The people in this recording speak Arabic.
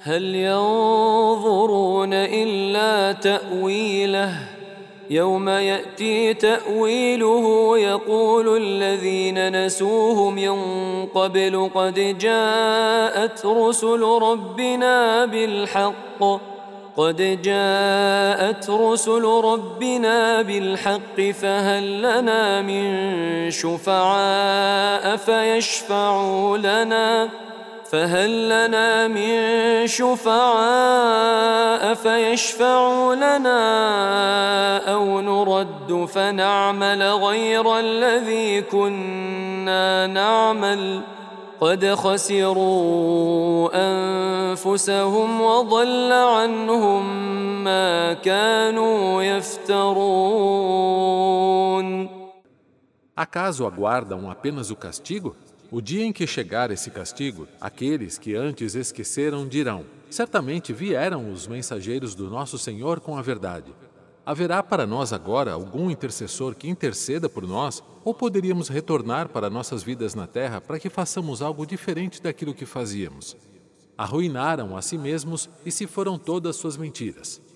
هل ينظرون إلا تأويله يوم يأتي تأويله يقول الذين نسوه من قبل قد جاءت رسل ربنا بالحق فهل لنا من شفعاء فيشفعوا لنا أو نرد فنعمل غير الذي كنا نعمل قد خسروا أنفسهم وضل عنهم ما كانوا يفترون. Acaso aguardam apenas o castigo? O dia em que chegar esse castigo, aqueles que antes esqueceram dirão: certamente vieram os mensageiros do nosso Senhor com a verdade. Haverá para nós agora algum intercessor que interceda por nós? Ou poderíamos retornar para nossas vidas na terra para que façamos algo diferente daquilo que fazíamos? Arruinaram a si mesmos e se foram todas suas mentiras.